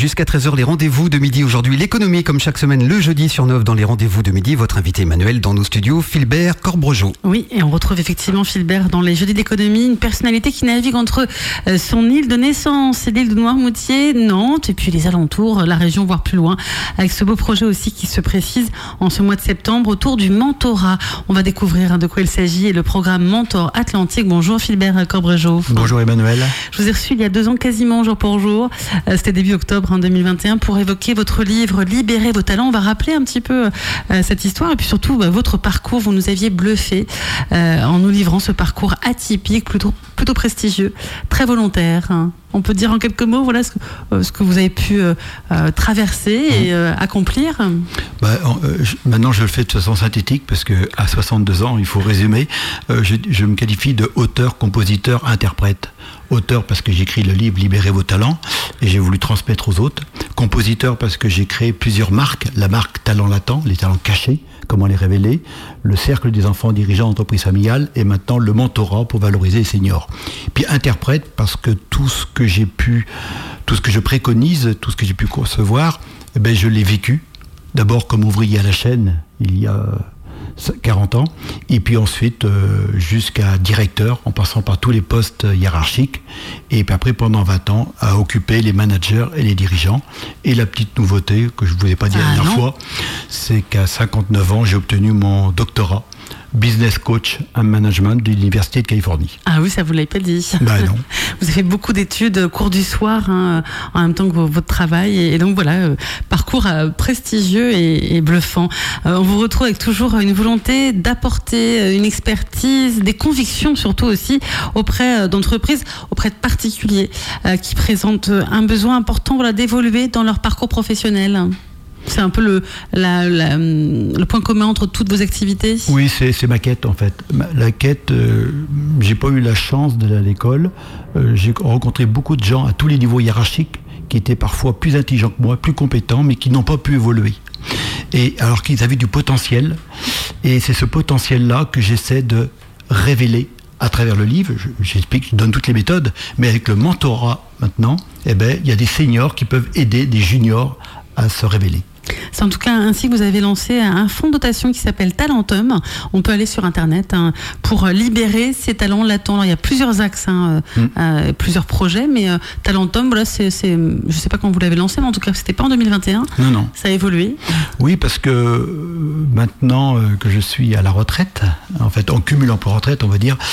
Jusqu'à 13h, les rendez-vous de midi. Aujourd'hui, l'économie, comme chaque semaine, le jeudi sur 9 dans les rendez-vous de midi. Votre invité Emmanuel dans nos studios, Philbert Corbregeot. Oui, et on retrouve effectivement Philbert dans les jeudis d'économie, une personnalité qui navigue entre son île de naissance, c'est l'île de Noirmoutier, Nantes, et puis les alentours, la région, voire plus loin, avec ce beau projet aussi qui se précise en ce mois de septembre autour du mentorat. On va découvrir de quoi il s'agit et le programme Mentor Atlantique. Bonjour Philbert Corbregeot. Bonjour Emmanuel. Je vous ai reçu il y a 2 ans quasiment jour pour jour, c'était début octobre 2021, pour évoquer votre livre Libérez vos talents. On va rappeler un petit peu cette histoire et puis surtout votre parcours. Vous nous aviez bluffé en nous livrant ce parcours atypique, plutôt prestigieux, très volontaire. On peut dire en quelques mots voilà ce que vous avez pu traverser et accomplir. Maintenant je le fais de façon synthétique parce qu'à 62 ans, il faut résumer, je me qualifie de auteur, compositeur, interprète. Auteur parce que j'écris le livre Libérez vos talents et j'ai voulu transmettre aux autres. Compositeur parce que j'ai créé plusieurs marques. La marque Talents Latents, les talents cachés, comment les révéler. Le cercle des enfants dirigeants d'entreprise familiale et maintenant le mentorat pour valoriser les seniors. Puis interprète parce que tout ce que je préconise, tout ce que j'ai pu concevoir, je l'ai vécu. D'abord comme ouvrier à la chaîne il y a 40 ans, et puis ensuite jusqu'à directeur, en passant par tous les postes hiérarchiques, et puis après pendant 20 ans à occuper les managers et les dirigeants. Et la petite nouveauté que je ne vous ai pas dit la dernière fois, c'est qu'à 59 ans, j'ai obtenu mon doctorat Business Coach and Management de l'Université de Californie. Ah oui, ça vous l'avez pas dit. Non. Vous avez fait beaucoup d'études, cours du soir, en même temps que votre travail. Et donc voilà, parcours prestigieux et bluffant. On vous retrouve avec toujours une volonté d'apporter une expertise, des convictions surtout aussi auprès d'entreprises, auprès de particuliers qui présentent un besoin important d'évoluer dans leur parcours professionnel. C'est un peu le point commun entre toutes vos activités. Oui, c'est ma quête en fait. La quête, j'ai pas eu la chance d'aller à l'école. J'ai rencontré beaucoup de gens à tous les niveaux hiérarchiques qui étaient parfois plus intelligents que moi, plus compétents, mais qui n'ont pas pu évoluer. Et alors qu'ils avaient du potentiel. Et c'est ce potentiel-là que j'essaie de révéler à travers le livre. J'explique, je donne toutes les méthodes, mais avec le mentorat maintenant, il y a des seniors qui peuvent aider des juniors à se révéler. C'est en tout cas ainsi que vous avez lancé un fonds de dotation qui s'appelle Talentum. On peut aller sur internet pour libérer ces talents latents. Alors, il y a plusieurs axes, plusieurs projets, mais Talentum, voilà, je ne sais pas quand vous l'avez lancé, mais en tout cas c'était pas en 2021. Non. Ça a évolué. Oui, parce que maintenant que je suis à la retraite, en fait en cumul emploi-retraite, on va dire,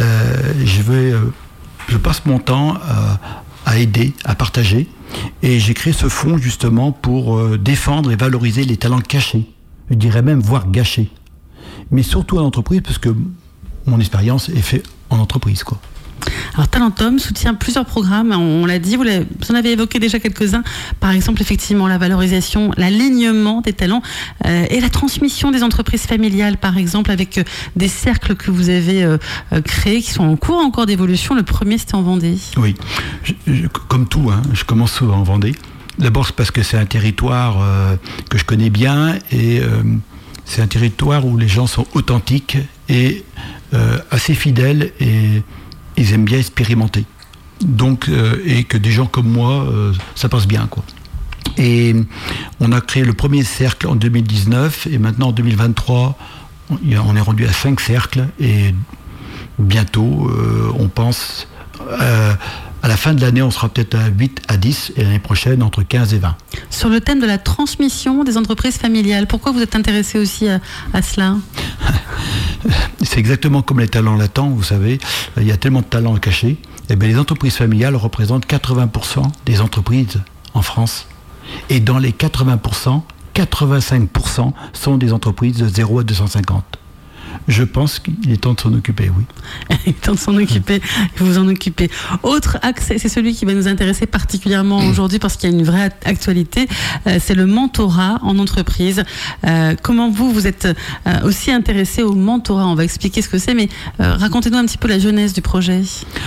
je passe mon temps à aider, à partager. Et j'ai créé ce fonds justement pour défendre et valoriser les talents cachés, je dirais même voire gâchés, mais surtout en entreprise parce que mon expérience est faite en entreprise, quoi. Alors Talentum soutient plusieurs programmes, on l'a dit, vous en avez évoqué déjà quelques-uns, par exemple effectivement la valorisation, l'alignement des talents et la transmission des entreprises familiales, par exemple avec des cercles que vous avez créés qui sont en cours encore d'évolution. Le premier c'était en Vendée. Oui, comme tout, je commence souvent en Vendée. D'abord c'est parce que c'est un territoire que je connais bien et c'est un territoire où les gens sont authentiques et assez fidèles et ils aiment bien expérimenter. Donc, et que des gens comme moi, ça passe bien, quoi. Et on a créé le premier cercle en 2019 et maintenant en 2023, on est rendu à 5 cercles et bientôt, on pense, à la fin de l'année, on sera peut-être à 8 à 10 et l'année prochaine, entre 15 et 20. Sur le thème de la transmission des entreprises familiales, pourquoi vous êtes intéressé aussi à cela ? C'est exactement comme les talents latents, vous savez, il y a tellement de talents cachés. Les entreprises familiales représentent 80% des entreprises en France. Et dans les 80%, 85% sont des entreprises de 0 à 250. Je pense qu'il est temps de s'en occuper, oui. Il est temps de s'en occuper, vous en occupez. Autre axe, c'est celui qui va nous intéresser particulièrement aujourd'hui parce qu'il y a une vraie actualité, c'est le mentorat en entreprise. Comment vous êtes aussi intéressé au mentorat ? On va expliquer ce que c'est, mais racontez-nous un petit peu la genèse du projet.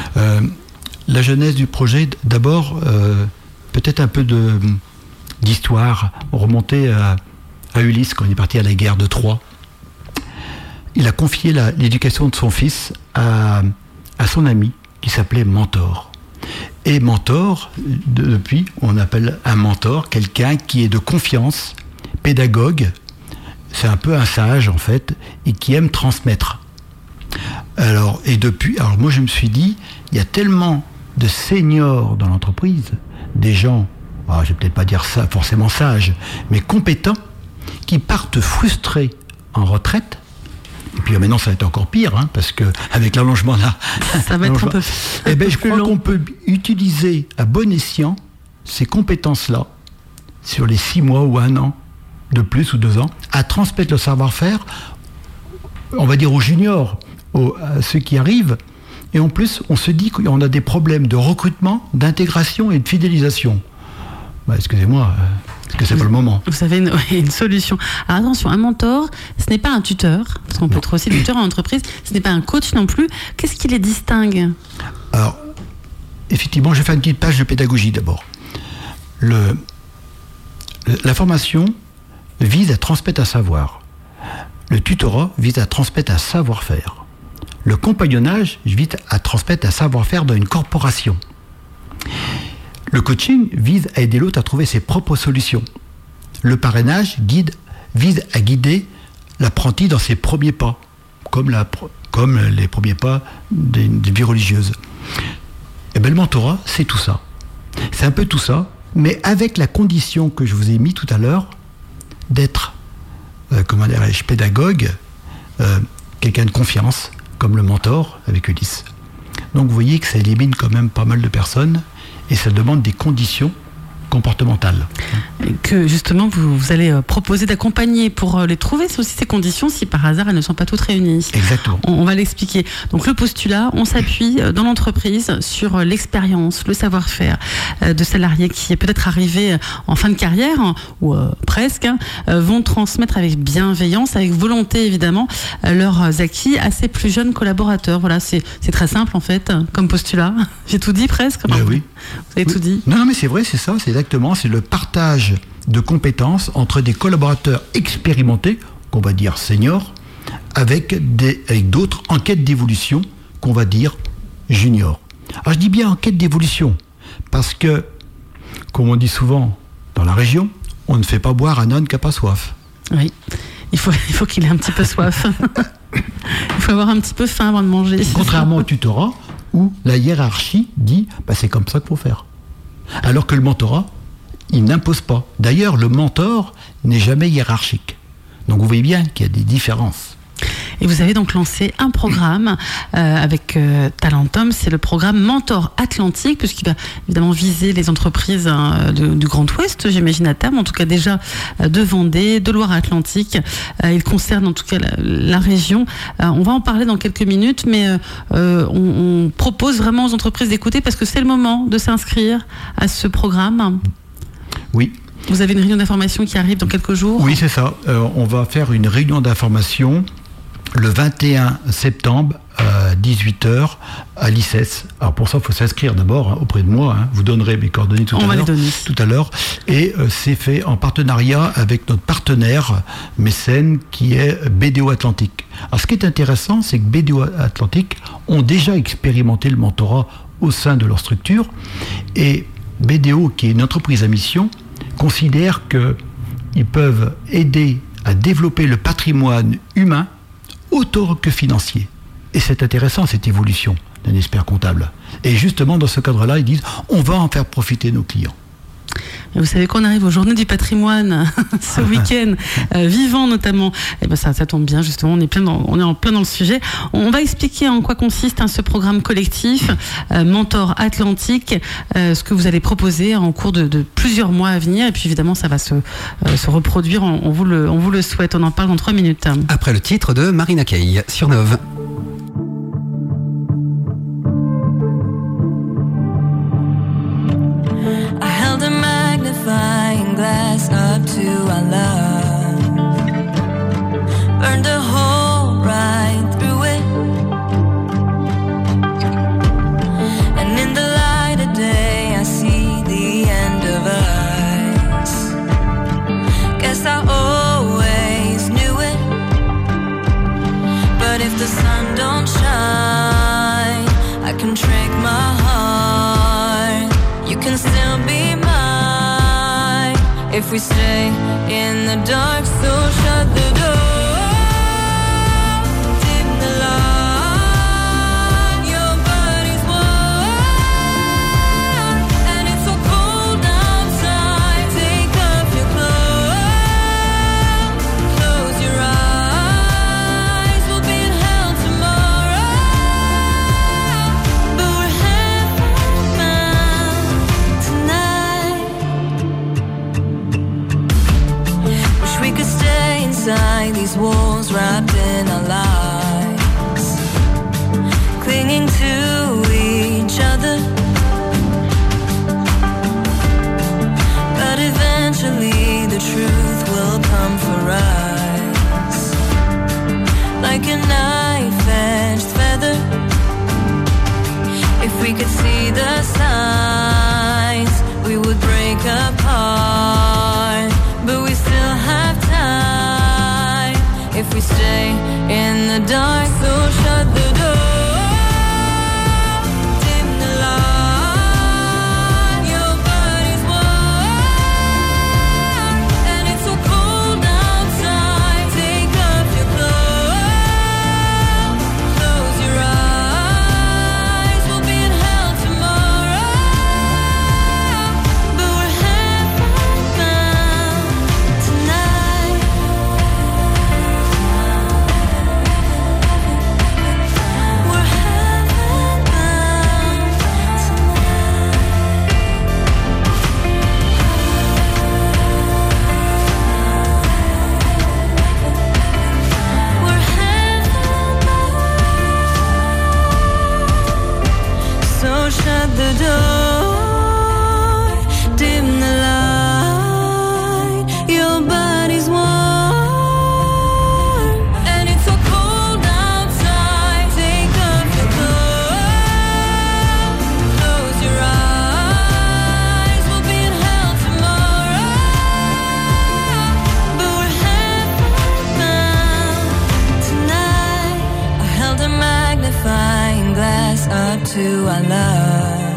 La genèse du projet, d'abord, peut-être un peu d'histoire. On remontait à Ulysse quand il est parti à la guerre de Troie. Il a confié l'éducation de son fils à son ami qui s'appelait Mentor. Et mentor, depuis, on appelle un mentor quelqu'un qui est de confiance, pédagogue, c'est un peu un sage en fait, et qui aime transmettre. Alors moi je me suis dit, il y a tellement de seniors dans l'entreprise, des gens, je vais peut-être pas dire ça forcément sages, mais compétents, qui partent frustrés en retraite. Et puis maintenant ça va être encore pire, parce que avec l'allongement là, ça va être un peu. Je crois qu'on peut utiliser à bon escient ces compétences-là sur les 6 mois ou 1 an de plus ou 2 ans, à transmettre le savoir-faire, on va dire aux juniors, à ceux qui arrivent. Et en plus, on se dit qu'on a des problèmes de recrutement, d'intégration et de fidélisation. Excusez-moi, est-ce que c'est pas le moment? Vous avez une solution. Alors attention, un mentor, ce n'est pas un tuteur, parce qu'on peut être aussi tuteur en entreprise, ce n'est pas un coach non plus. Qu'est-ce qui les distingue? Alors, effectivement, je vais faire une petite page de pédagogie d'abord. La formation vise à transmettre un savoir. Le tutorat vise à transmettre un savoir-faire. Le compagnonnage vise à transmettre un savoir-faire dans une corporation. Le coaching vise à aider l'autre à trouver ses propres solutions. Le parrainage vise à guider l'apprenti dans ses premiers pas, comme les premiers pas des vies religieuses. Et le mentorat, c'est tout ça. C'est un peu tout ça, mais avec la condition que je vous ai mis tout à l'heure, d'être, pédagogue, quelqu'un de confiance, comme le mentor avec Ulysse. Donc vous voyez que ça élimine quand même pas mal de personnes et ça demande des conditions comportementales. Que justement vous allez proposer d'accompagner pour les trouver aussi ces conditions si par hasard elles ne sont pas toutes réunies. Exactement. On va l'expliquer. Donc le postulat, on s'appuie dans l'entreprise sur l'expérience, le savoir-faire de salariés qui est peut-être arrivés en fin de carrière ou presque, vont transmettre avec bienveillance, avec volonté évidemment, leurs acquis à ces plus jeunes collaborateurs. Voilà, c'est très simple en fait comme postulat. J'ai tout dit presque. Oui. Vous avez tout dit. Non, mais c'est vrai, c'est ça, c'est exactement, c'est le partage de compétences entre des collaborateurs expérimentés, qu'on va dire seniors, avec d'autres en quête d'évolution, qu'on va dire juniors. Alors je dis bien en quête d'évolution, parce que, comme on dit souvent dans la région, on ne fait pas boire un âne qui n'a pas soif. Oui, il faut qu'il ait un petit peu soif. Il faut avoir un petit peu faim avant de manger. Contrairement au tutorat, où la hiérarchie dit c'est comme ça qu'il faut faire. Alors que le mentorat, il n'impose pas. D'ailleurs, le mentor n'est jamais hiérarchique. Donc vous voyez bien qu'il y a des différences. Et vous avez donc lancé un programme avec Talentum, c'est le programme Mentor Atlantique, puisqu'il va évidemment viser les entreprises du Grand Ouest, j'imagine à terme, en tout cas déjà de Vendée, de Loire-Atlantique. Il concerne en tout cas la région. On va en parler dans quelques minutes, mais on propose vraiment aux entreprises d'écouter parce que c'est le moment de s'inscrire à ce programme. Oui. Vous avez une réunion d'information qui arrive dans quelques jours? Oui, c'est ça. On va faire une réunion d'information le 21 septembre à 18h à l'ICES. Alors pour ça, il faut s'inscrire d'abord auprès de moi. Vous donnerez mes coordonnées tout à l'heure. Et c'est fait en partenariat avec notre partenaire mécène qui est BDO Atlantique. Alors ce qui est intéressant, c'est que BDO Atlantique ont déjà expérimenté le mentorat au sein de leur structure. Et BDO, qui est une entreprise à mission, considère qu'ils peuvent aider à développer le patrimoine humain autant que financier. Et c'est intéressant cette évolution d'un expert comptable. Et justement dans ce cadre-là, ils disent on va en faire profiter nos clients. Et vous savez qu'on arrive aux Journées du patrimoine ce week-end, vivant notamment. Et ben ça tombe bien justement, on est en plein dans le sujet. On va expliquer en quoi consiste ce programme collectif Mentor Atlantique, ce que vous allez proposer en cours de plusieurs mois à venir. Et puis évidemment, ça va se reproduire. On vous le souhaite. On en parle dans 3 minutes. Après le titre de Marina Kaye sur Nove. Glass up to our love, burned a hole right through it, and in the light of day I see the end of us. Guess I always knew it, but if the sun don't shine, I can trick my heart. if we stay in the dark. So shut the door. These walls wrapped in our lies, clinging to each other, but eventually the truth will come for us, like a knife-edged feather. If we could see the signs, we would break apart, but we still have time if we stay in the dark. So shut the door, dim the light. Your body's warm and it's so cold outside. Take off your clothes, close your eyes. We'll be in hell tomorrow, but we're heaven-bound tonight. Shut the door, dim the light. Your body's warm and it's so cold outside. Take off your clothes, close your eyes. We'll be in hell tomorrow, but we're heaven-bound tonight. I held a magnifying glass up to our love.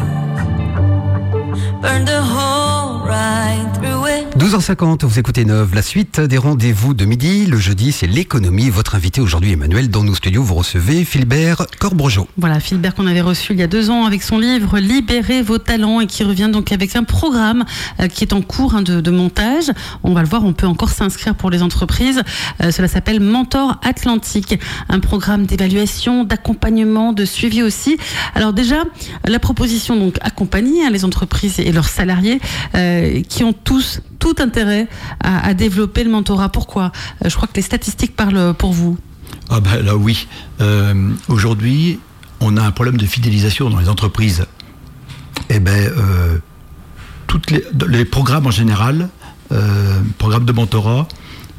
Burned a hole right through it. 12h50, vous écoutez Neuve, la suite des rendez-vous de midi. Le jeudi, c'est l'économie. Votre invité aujourd'hui, Emmanuel, dans nos studios, vous recevez Philbert Corbregeot. Voilà, Philbert qu'on avait reçu il y a 2 ans avec son livre Libérez vos talents et qui revient donc avec un programme qui est en cours de montage. On va le voir, on peut encore s'inscrire pour les entreprises. Cela s'appelle Mentor Atlantique, un programme d'évaluation, d'accompagnement, de suivi aussi. Alors déjà, la proposition donc accompagner les entreprises et leurs salariés qui ont tous tout intérêt à développer le mentorat. Pourquoi ? Je crois que les statistiques parlent pour vous. Ah ben là oui. Aujourd'hui, on a un problème de fidélisation dans les entreprises. Eh ben, toutes les programmes en général, programmes de mentorat,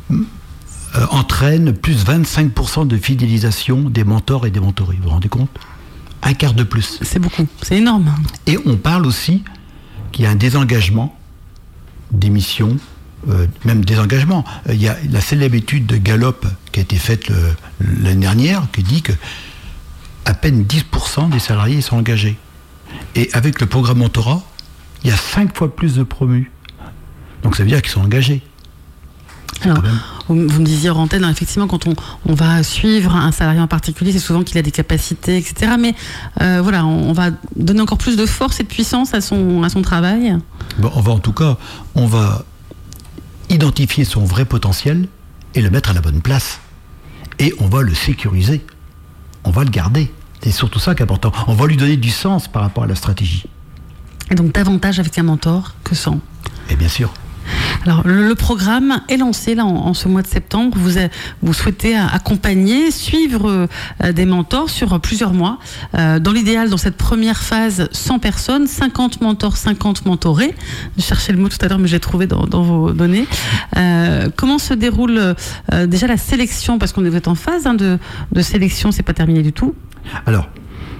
entraînent plus 25% de fidélisation des mentors et des mentorés. Vous vous rendez compte ? Un quart de plus. C'est beaucoup, c'est énorme. Et on parle aussi qu'il y a un désengagement des missions, même désengagement. Il y a la célèbre étude de Gallup qui a été faite l'année dernière qui dit que à peine 10% des salariés sont engagés. Et avec le programme mentorat, il y a 5 fois plus de promus. Donc ça veut dire qu'ils sont engagés. Alors, vous me disiez en antenne, effectivement, quand on va suivre un salarié en particulier, c'est souvent qu'il a des capacités, etc. Mais voilà, on va donner encore plus de force et de puissance à son travail. Bon, on va identifier son vrai potentiel et le mettre à la bonne place. Et on va le sécuriser. On va le garder. C'est surtout ça qui est important. On va lui donner du sens par rapport à la stratégie. Et donc davantage avec un mentor que sans. Et bien sûr. Alors, le programme est lancé là en ce mois de septembre. Vous souhaitez accompagner, suivre des mentors sur plusieurs mois. Dans l'idéal, dans cette première phase, 100 personnes, 50 mentors, 50 mentorés. Je cherchais le mot tout à l'heure, mais je l'ai trouvé dans vos données. Comment se déroule déjà la sélection ? Parce qu'on est en phase de sélection, c'est pas terminé du tout. Alors,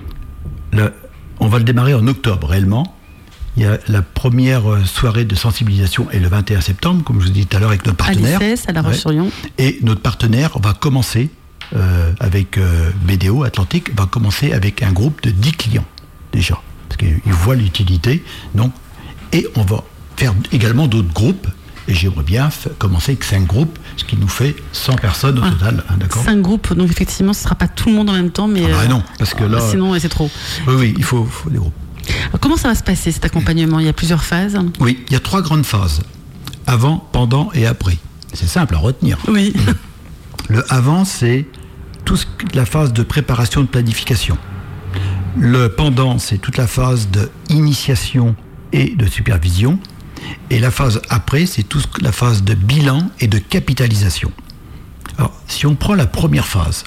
on va le démarrer en octobre réellement. Il y a la première soirée de sensibilisation est le 21 septembre, comme je vous ai dit tout à l'heure, avec notre partenaire. À l'ICES, à La Roche-sur-Yon. Et notre partenaire va commencer avec BDO Atlantique, va commencer avec un groupe de 10 clients déjà, parce qu'ils voient l'utilité. Donc, et on va faire également d'autres groupes Et j'aimerais bien commencer avec 5 groupes, ce qui nous fait 100 personnes au total. Hein, d'accord ? 5 groupes, donc effectivement, ce ne sera pas tout le monde en même temps, mais non, parce que là, sinon c'est trop. Oui, il faut des groupes. Alors, comment ça va se passer cet accompagnement ? Il y a plusieurs phases. Oui, il y a 3 grandes phases. Avant, pendant et après. C'est simple à retenir. Oui. Le avant, c'est toute la phase de préparation, de planification. Le pendant, c'est toute la phase d'initiation et de supervision. Et la phase après, c'est toute la phase de bilan et de capitalisation. Alors, si on prend la première phase,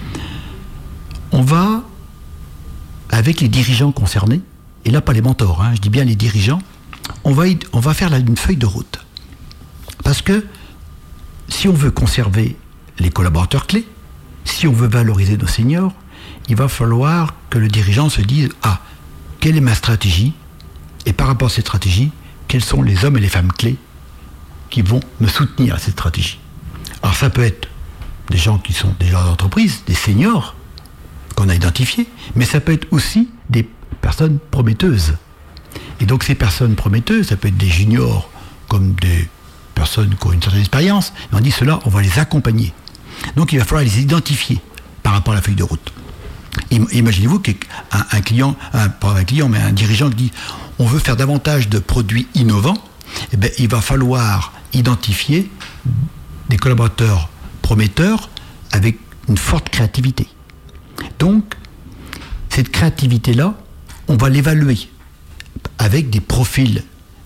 on va, avec les dirigeants concernés, et là pas les mentors, je dis bien les dirigeants, on va faire une feuille de route. Parce que si on veut conserver les collaborateurs clés, si on veut valoriser nos seniors, il va falloir que le dirigeant se dise « Ah, quelle est ma stratégie ? Et par rapport à cette stratégie, quels sont les hommes et les femmes clés qui vont me soutenir à cette stratégie ?» Alors ça peut être des gens qui sont déjà dans l'entreprise, des seniors qu'on a identifiés, mais ça peut être aussi des personnes prometteuses. Et donc ces personnes prometteuses, ça peut être des juniors comme des personnes qui ont une certaine expérience, mais on dit cela, on va les accompagner. Donc il va falloir les identifier par rapport à la feuille de route. Imaginez-vous qu'un client, pas un client, mais un dirigeant qui dit on veut faire davantage de produits innovants, eh bien, il va falloir identifier des collaborateurs prometteurs avec une forte créativité. Donc, cette créativité-là, on va l'évaluer avec des profils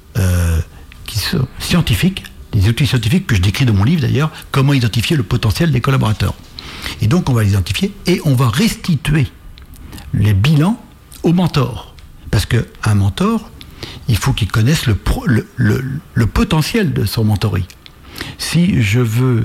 qui sont scientifiques, des outils scientifiques que je décris dans mon livre d'ailleurs, comment identifier le potentiel des collaborateurs. Et donc on va les identifier et on va restituer les bilans au mentor. Parce qu'un mentor, il faut qu'il connaisse le potentiel de son mentoré. Si je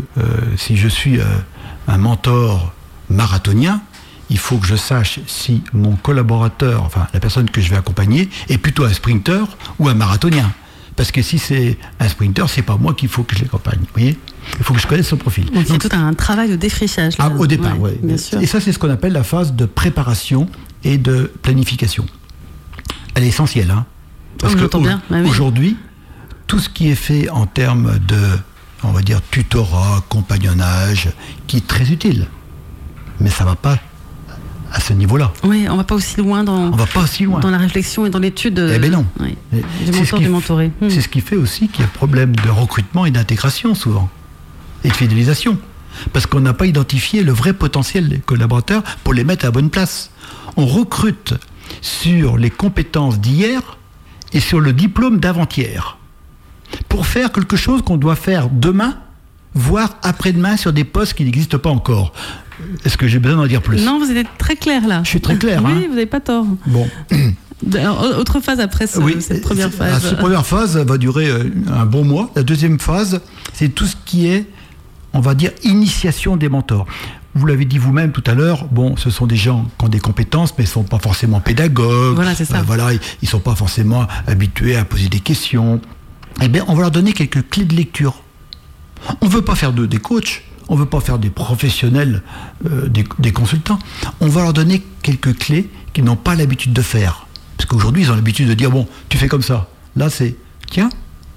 suis un mentor marathonien, il faut que je sache si mon collaborateur, enfin la personne que je vais accompagner, est plutôt un sprinter ou un marathonien. Parce que si c'est un sprinter, c'est pas moi qu'il faut que je l'accompagne. Vous voyez ? Il faut que je connaisse son profil. Donc c'est tout un travail de défrichage. Là. Au départ, oui. Bien sûr. Et ça, c'est ce qu'on appelle la phase de préparation et de planification. Elle est essentielle, parce qu'aujourd'hui, tout ce qui est fait en termes de, on va dire, tutorat, compagnonnage, qui est très utile, mais ça ne va pas à ce niveau-là. Oui, on ne va pas aussi loin dans la réflexion et dans l'étude. Eh bien non. Oui, du mentor, du mentoré. C'est ce qui fait aussi qu'il y a un problème de recrutement et d'intégration souvent, et de fidélisation. Parce qu'on n'a pas identifié le vrai potentiel des collaborateurs pour les mettre à la bonne place. On recrute sur les compétences d'hier et sur le diplôme d'avant-hier. Pour faire quelque chose qu'on doit faire demain, voire après-demain sur des postes qui n'existent pas encore. Est-ce que j'ai besoin d'en dire plus ? Non, vous êtes très clair là. Je suis très clair. Oui, vous n'avez pas tort. Bon. Alors, autre phase après cette première phase. Cette première phase va durer un bon mois. La deuxième phase, c'est tout ce qui est, on va dire, initiation des mentors. Vous l'avez dit vous-même tout à l'heure, bon, ce sont des gens qui ont des compétences, mais ils ne sont pas forcément pédagogues. Voilà, c'est ça. Ils ne sont pas forcément habitués à poser des questions. Eh bien, on va leur donner quelques clés de lecture. On ne veut pas faire d'eux des coachs. On ne veut pas faire des professionnels, des consultants. On va leur donner quelques clés qu'ils n'ont pas l'habitude de faire. Parce qu'aujourd'hui, ils ont l'habitude de dire, bon, tu fais comme ça. Là, c'est, tiens,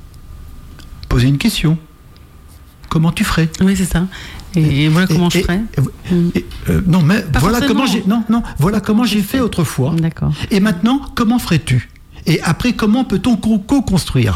poser une question. Comment tu ferais ? Oui, c'est ça. Et voilà comment je ferais. Non, mais pas voilà forcément. Voilà comment j'ai fait autrefois. D'accord. Et maintenant, comment ferais-tu ? Et après, comment peut-on co-construire ?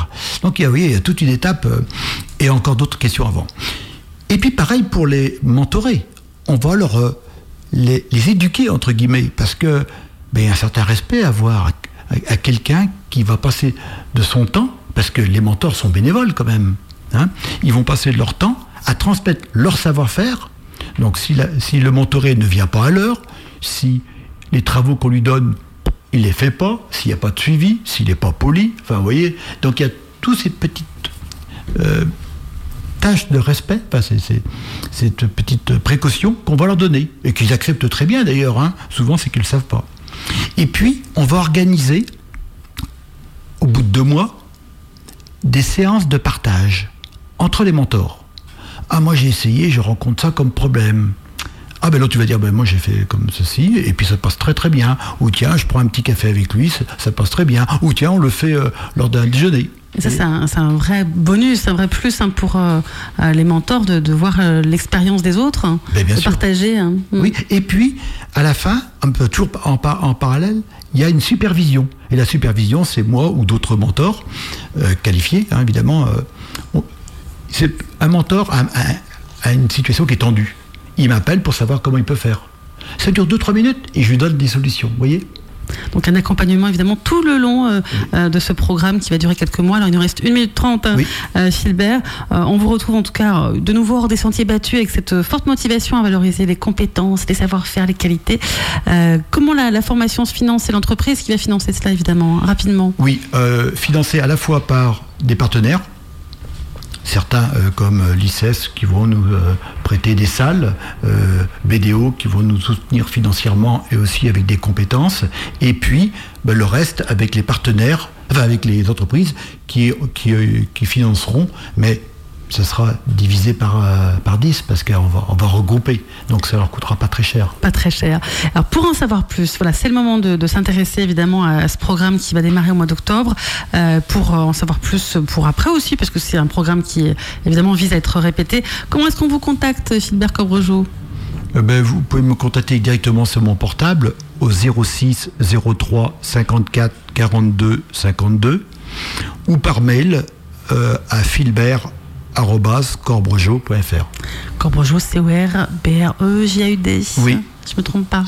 Donc, il y a toute une étape et encore d'autres questions avant. Et puis pareil pour les mentorer, on va les éduquer entre guillemets, parce que y a un certain respect à avoir à quelqu'un qui va passer de son temps, parce que les mentors sont bénévoles quand même, ils vont passer de leur temps à transmettre leur savoir-faire. Donc si le mentoré ne vient pas à l'heure, si les travaux qu'on lui donne, il ne les fait pas, s'il n'y a pas de suivi, s'il n'est pas poli, enfin vous voyez, donc il y a toutes ces petites tâche de respect, cette petite précaution qu'on va leur donner, et qu'ils acceptent très bien d'ailleurs, souvent c'est qu'ils ne le savent pas. Et puis, on va organiser, au bout de 2 mois, des séances de partage entre les mentors. Ah, moi j'ai essayé, je rencontre ça comme problème. Ah ben là tu vas dire, ben moi j'ai fait comme ceci, et puis ça passe très très bien. Ou tiens, je prends un petit café avec lui, ça passe très bien. Ou tiens, on le fait lors d'un déjeuner. Et ça, c'est un vrai bonus, un vrai plus pour les mentors de voir l'expérience des autres, Ben, bien de sûr. partager. Oui, et puis à la fin, un peu toujours en parallèle, il y a une supervision. Et la supervision, c'est moi ou d'autres mentors qualifiés, hein, évidemment. C'est un mentor a une situation qui est tendue. Il m'appelle pour savoir comment il peut faire. Ça dure 2-3 minutes et je lui donne des solutions, vous voyez ? Donc un accompagnement évidemment tout le long de ce programme qui va durer quelques mois. Alors il nous reste 1 minute 30, Oui. Philbert. On vous retrouve en tout cas de nouveau hors des sentiers battus avec cette forte motivation à valoriser les compétences, les savoir-faire, les qualités. Comment la formation se finance? C'est l'entreprise qui va financer cela évidemment, rapidement. Oui, financé à la fois par des partenaires, certains comme l'ICES qui vont nous prêter des salles, BDO qui vont nous soutenir financièrement et aussi avec des compétences, et puis le reste avec les partenaires, enfin avec les entreprises qui financeront, mais ça sera divisé par 10 parce qu'on va regrouper, donc ça leur coûtera pas très cher. Pas très cher. Alors pour en savoir plus, voilà, c'est le moment de s'intéresser évidemment à ce programme qui va démarrer au mois d'octobre. Pour en savoir plus pour après aussi, parce que c'est un programme qui évidemment vise à être répété. Comment est-ce qu'on vous contacte, Philbert Corbregeau? Vous pouvez me contacter directement sur mon portable au 06 03 54 42 52 ou par mail à philbert@corbregeau.fr. Corbregeau, C-O-R-B-R-E-J-A-U-D. Oui. Je me trompe pas.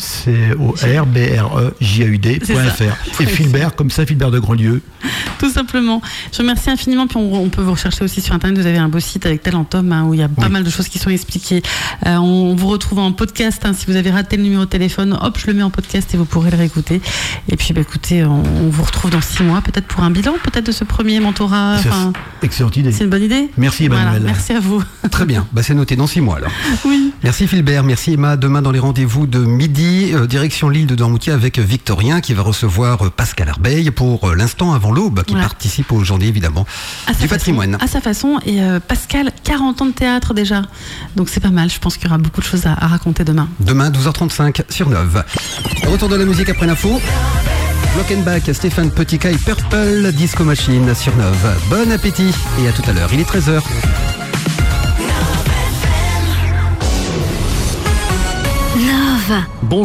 CORBREJAUD.fr. Et Philbert, comme ça, Philbert de Grandlieu. Tout simplement. Je vous remercie infiniment. Puis on peut vous rechercher aussi sur Internet. Vous avez un beau site avec Talentum où il y a pas mal de choses qui sont expliquées. On vous retrouve en podcast. Si vous avez raté le numéro de téléphone, hop, je le mets en podcast et vous pourrez le réécouter. Et puis, écoutez, on vous retrouve dans 6 mois, peut-être pour un bilan, peut-être de ce premier mentorat. Excellente idée. C'est une bonne idée. Merci Emmanuel. Voilà, merci à vous. Très bien, c'est noté dans 6 mois alors. Oui. Merci Philbert, merci Emma. Demain dans les rendez-vous de midi, direction l'île de Dormoutier avec Victorien qui va recevoir Pascal Arbeil pour l'instant avant l'aube, qui participe aujourd'hui évidemment du patrimoine. À sa façon, et Pascal, 40 ans de théâtre déjà. Donc c'est pas mal, je pense qu'il y aura beaucoup de choses à raconter demain. Demain, 12h35 sur 9. Retour de la musique après l'info. Glockenbach, Stéphane Petitcaille, Purple Disco Machine sur 9. Bon appétit et à tout à l'heure, il est 13h. Love. Bonjour.